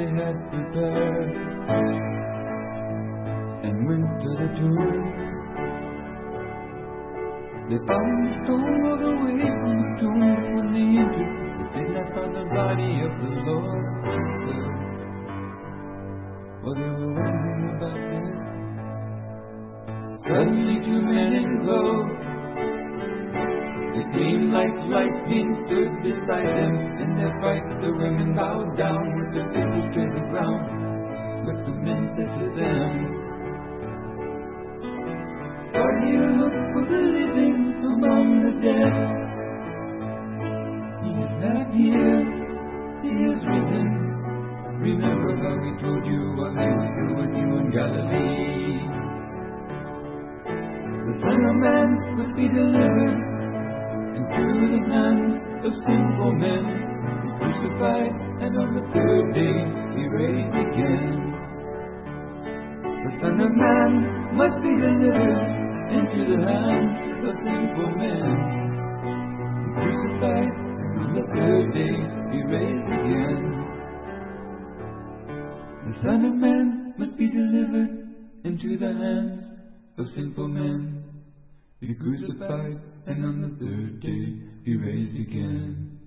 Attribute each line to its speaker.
Speaker 1: they had prepared, and went to the tomb. They found the stone rolled away from the tomb. When they entered, they did not find the body of the Lord Jesus. While they were wondering about this, suddenly two men in clothes, they gleamed like lightning, stood beside them. In their fright the women bowed down with their faces to the ground. But the men said to them, "Why do you look for the living among the dead? He is not here, he is risen. Remember how he told you while he was still with you in Galilee. The Son of Man must be delivered into the hands of sinful men, be crucified, and on the third day be raised again. The Son of Man must be delivered into the hands of sinful men, be crucified, and on the third day be raised again. The Son of Man must be delivered into the hands of sinful men, be crucified, and on the third day be raised again."